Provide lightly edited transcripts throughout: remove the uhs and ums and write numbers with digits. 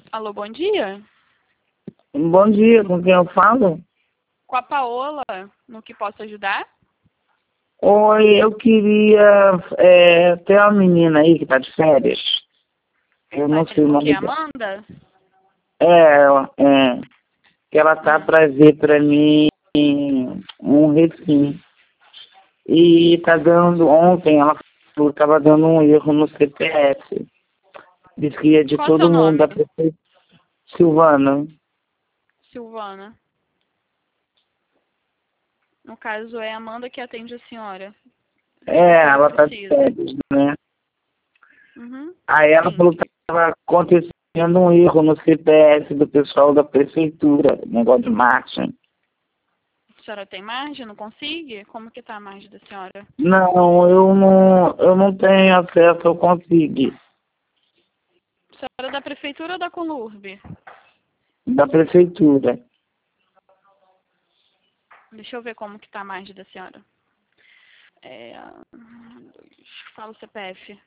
Alô, bom dia. Bom dia, com quem eu falo? Com a Paola, no que posso ajudar? Oi, eu queria. Tem uma menina aí que tá de férias. Eu não sei o O que, nome dela. Amanda? É, que ela tá pra ver pra mim um refim. E tá dando. Ontem ela falou que tava dando um erro no CPF. Diz que ia de Qual é o seu todo mundo, nome? da prefeitura. Silvana. Silvana. No caso, é a Amanda que atende a senhora. Ela tá de Precisa. férias, né? Uhum. Aí ela Sim. falou que estava acontecendo um erro no CPF do pessoal da prefeitura, negócio de marketing. A senhora tem margem? Não consegue? Como que tá a margem da senhora? Não, eu não tenho acesso, eu consigo. A senhora é da prefeitura ou da Conurb? Da prefeitura. Deixa eu ver como que tá a margem da senhora. Fala o CPF.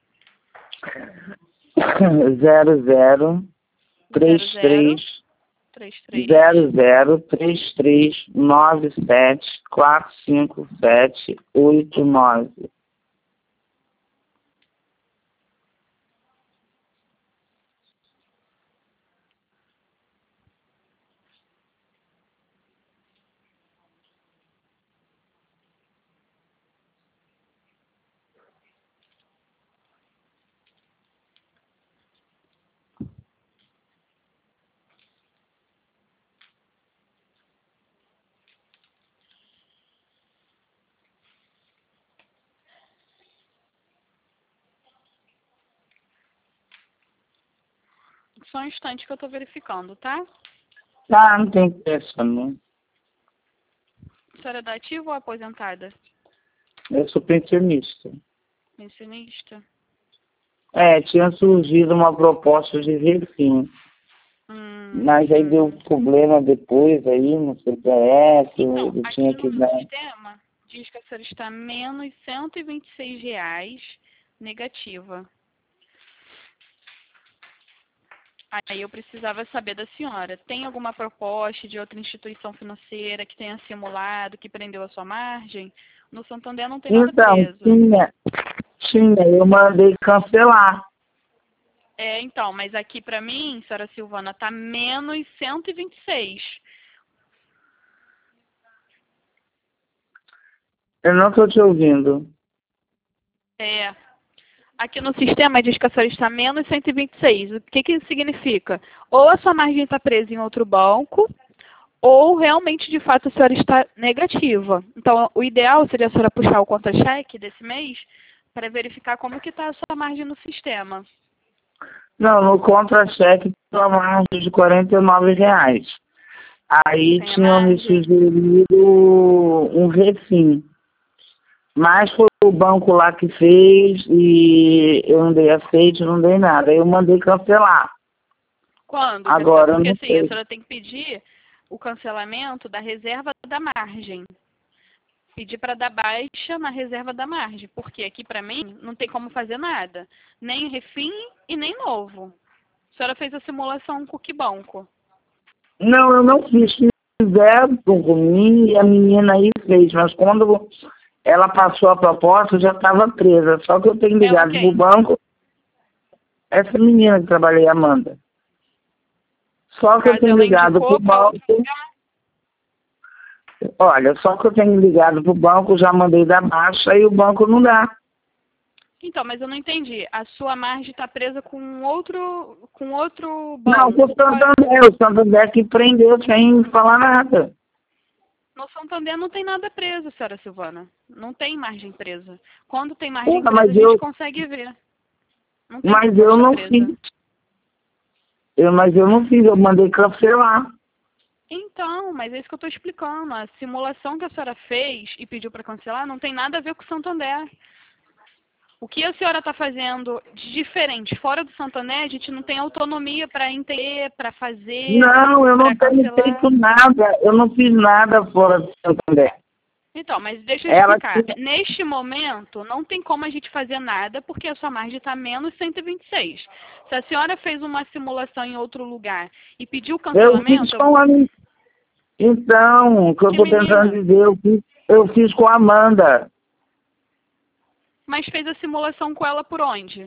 00 00 33 33 00 33 97 457 89. Só um instante que eu tô verificando, tá? Tá, não tem pressa, não. A senhora é da ativa ou aposentada? Eu sou pensionista. Pensionista? Tinha surgido uma proposta de refim. Mas aí deu Hum. problema depois aí no CPF, Então, eu aqui tinha no que meu dar. sistema, diz que a senhora está menos R$ 126 negativa. Aí eu precisava saber da senhora, tem alguma proposta de outra instituição financeira que tenha simulado, que prendeu a sua margem? No Santander não tem nada Então, preso. eu mandei cancelar. Então, mas aqui pra mim, senhora Silvana, tá menos 126. Eu não estou te ouvindo. Aqui no sistema diz que a senhora está menos 126. O que que isso significa? Ou a sua margem está presa em outro banco, ou realmente, de fato, a senhora está negativa. Então, o ideal seria a senhora puxar o contra-cheque desse mês para verificar como que está a sua margem no sistema. Não, no contra-cheque tinha uma margem de R$ 49. Aí Tem a tinham me margem? sugerido um refim. Mas foi o banco lá que fez e eu não dei aceite, não dei nada. Aí eu mandei cancelar. Quando? Agora eu Porque não assim, a sei. senhora tem que pedir o cancelamento da reserva da margem. Pedir para dar baixa na reserva da margem, porque aqui para mim não tem como fazer nada, nem refim e nem novo. A senhora fez a simulação com que banco? Não, eu não fiz. Fizeram por mim e a menina aí fez, mas quando ela passou a proposta, eu já estava presa. Só que eu tenho Ela ligado pro quem? banco, essa menina que trabalhei, Amanda. No Só que eu caso, tenho ela ligado pro indicou para banco. outro lugar. Olha, só que eu tenho ligado pro banco, já mandei dar baixa e o banco não dá. Então, mas eu não entendi. A sua margem está presa com outro Não, banco. o Santander que prendeu sem falar nada. No Santander não tem nada preso, senhora Silvana. Não tem margem presa. Quando tem margem Puta, presa, a gente consegue ver. Não tem mas eu proposta não presa. fiz. Mas eu não fiz, eu mandei cancelar. Então, mas é isso que eu estou explicando. A simulação que a senhora fez e pediu para cancelar não tem nada a ver com o Santander. O que a senhora está fazendo de diferente fora do Santander, a gente não tem autonomia para entender, para fazer, Não, eu para não tenho cancelar. feito nada. Eu não fiz nada fora do Santander. Então, mas deixa eu Ela explicar. tinha... Neste momento, não tem como a gente fazer nada, porque a sua margem está menos 126. Se a senhora fez uma simulação em outro lugar e pediu Eu fiz cancelamento, com a... Então, o que eu que estou tentando menina, dizer, eu fiz com a Amanda. mas fez a simulação com ela por onde?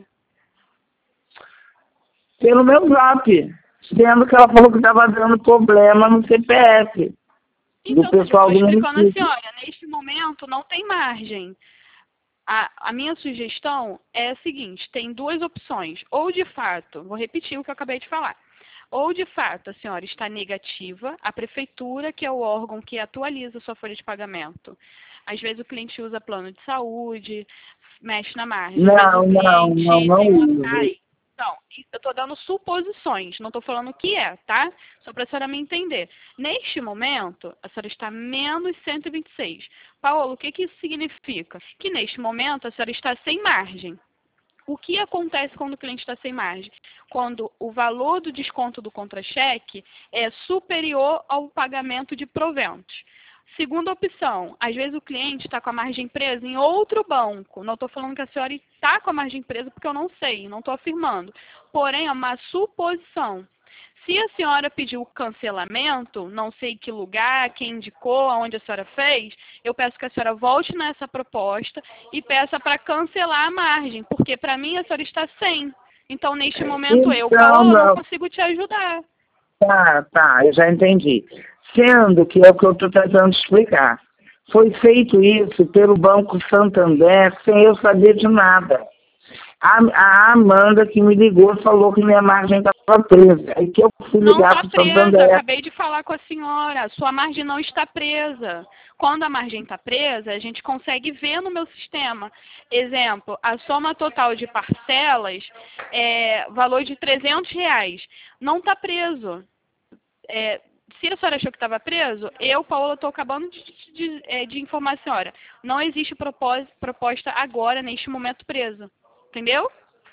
Pelo meu zap. Sendo que ela falou que estava dando problema no CPF do Então, eu pessoal estou do explicando a município. senhora, neste momento não tem margem. A minha sugestão é a seguinte, tem duas opções. Ou de fato, vou repetir o que eu acabei de falar. Ou de fato a senhora está negativa, a prefeitura, que é o órgão que atualiza a sua folha de pagamento. Às vezes o cliente usa plano de saúde, mexe na margem. Às vezes o cliente Não tem uma... uso. Ai, então, eu estou dando suposições, não estou falando o que é, tá? Só para a senhora me entender. Neste momento, a senhora está menos 126. Paulo, o que que isso significa? Que neste momento a senhora está sem margem. O que acontece quando o cliente está sem margem? Quando o valor do desconto do contra-cheque é superior ao pagamento de proventos. Segunda opção, às vezes o cliente está com a margem presa em outro banco. Não estou falando que a senhora está com a margem presa porque eu não sei, não estou afirmando. Porém, é uma suposição. Se a senhora pediu cancelamento, não sei que lugar, quem indicou, aonde a senhora fez, eu peço que a senhora volte nessa proposta e peça para cancelar a margem, porque para mim a senhora está sem. Então, neste momento, eu, Então, Paola, não não. consigo te ajudar. Tá, eu já entendi. Sendo que é o que eu estou tentando explicar. Foi feito isso pelo Banco Santander sem eu saber de nada. A Amanda que me ligou falou que minha margem estava presa. Aí que eu fui Não ligar está para o presa, Santander. acabei de falar com a senhora. Sua margem não está presa. Quando a margem está presa, a gente consegue ver no meu sistema. Exemplo, a soma total de parcelas é valor de R$ 300. Não está preso. Se a senhora achou que estava preso, eu, Paola, estou acabando de informar a senhora. Não existe proposta agora, neste momento, preso. Entendeu?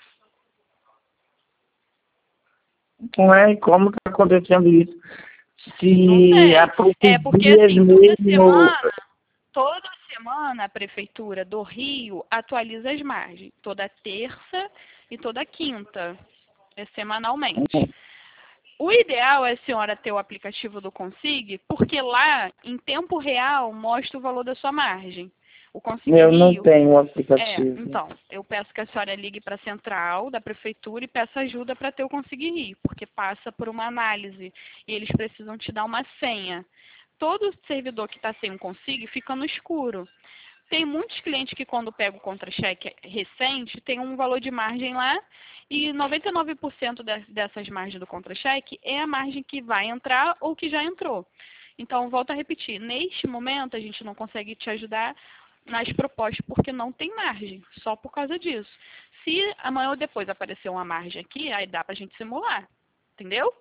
Não é como está acontecendo isso. Não Se há sei. poucos É porque dias assim, mesmo. toda semana a prefeitura do Rio atualiza as margens. Toda terça e toda quinta, semanalmente. O ideal é a senhora ter o aplicativo do Consig, porque lá, em tempo real, mostra o valor da sua margem. O Consig Eu não Rio. tenho o aplicativo. Então, eu peço que a senhora ligue para a central da prefeitura e peça ajuda para ter o Consig Rio, porque passa por uma análise e eles precisam te dar uma senha. Todo servidor que está sem um Consig fica no escuro. Tem muitos clientes que quando pega o contra-cheque recente, tem um valor de margem lá e 99% dessas margens do contra-cheque é a margem que vai entrar ou que já entrou. Então, volto a repetir, neste momento a gente não consegue te ajudar nas propostas porque não tem margem, só por causa disso. Se amanhã ou depois aparecer uma margem aqui, aí dá pra gente simular, entendeu?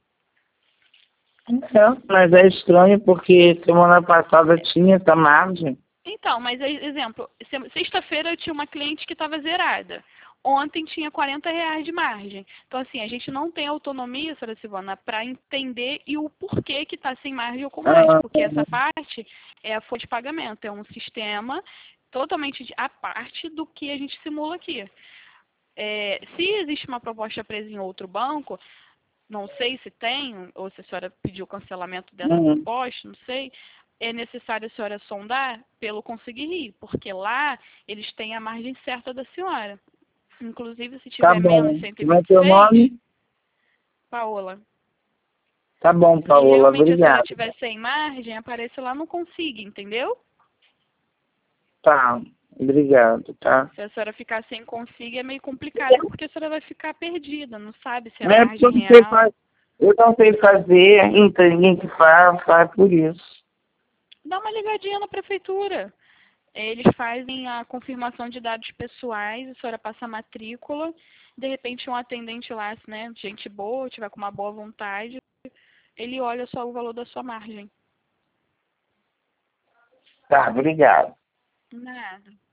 Mas é estranho porque semana passada tinha essa margem. Então, mas exemplo, sexta-feira eu tinha uma cliente que estava zerada. Ontem tinha R$ 40 de margem. Então, assim, a gente não tem autonomia, senhora Silvana, para entender e o porquê que está sem margem ou com margem. Porque essa parte é a folha de pagamento. É um sistema totalmente à parte do que a gente simula aqui. Se existe uma proposta presa em outro banco, não sei se tem, ou se a senhora pediu cancelamento dessa proposta, não sei, é necessário a senhora sondar pelo Consig Rio, porque lá eles têm a margem certa da senhora. Inclusive, se Tá tiver menos bom. Como é teu 126, nome? Paola, Tá bom, se Paola. realmente a senhora Obrigado. tiver sem margem, aparece lá no Consig, entendeu? Tá. Obrigado, tá? Se a senhora ficar sem Consig, é meio complicado, porque a senhora vai ficar perdida, não sabe se é É porque margem eu não sei, real. eu não sei fazer, então ninguém que faz por isso. Dá uma ligadinha na prefeitura. Eles fazem a confirmação de dados pessoais, a senhora passa a matrícula, de repente um atendente lá, né, gente boa, tiver com uma boa vontade, ele olha só o valor da sua margem. Tá, obrigado. Nada.